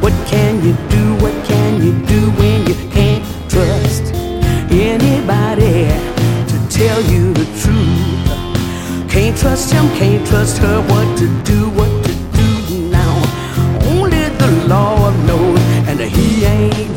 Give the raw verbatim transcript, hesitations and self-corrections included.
What can you do, what can you do when you can't trust anybody to tell you the truth? Can't trust him, can't trust her, what to do, what to do now. Only the Lord knows, and he ain't